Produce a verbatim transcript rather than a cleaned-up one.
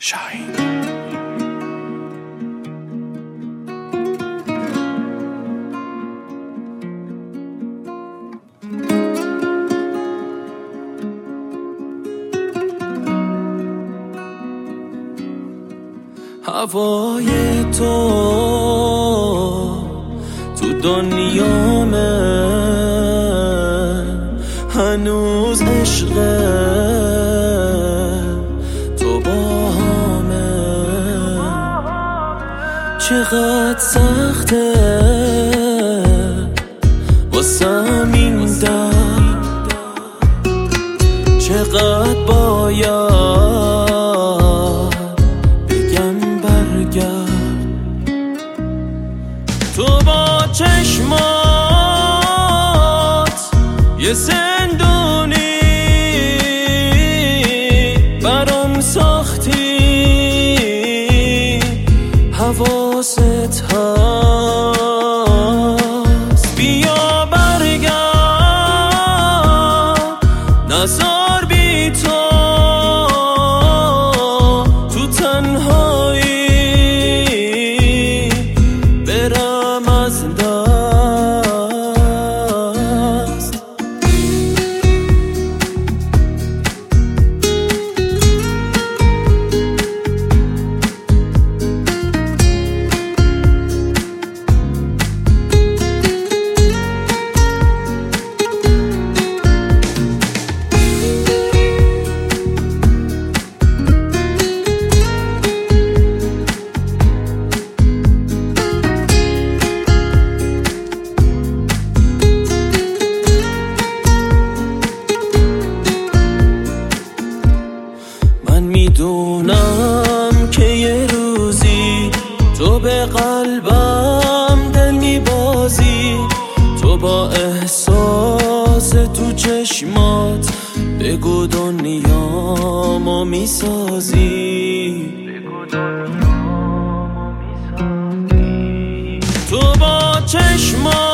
شاهین. هوای تو تو دنیامه، هنوز عشقه تو با همه. چقدر سخته واسم این درد، چقدر باید تو با چشمات یه زندونی برام ساختی، حواست هست بیا برگرد، نزار بی تو تو تنهایی برم از دست. میدونم که یه روزی تو به قلبم دل میبازی، تو با احساس تو چشمات بگو دنیامو میسازی، تو با چشمات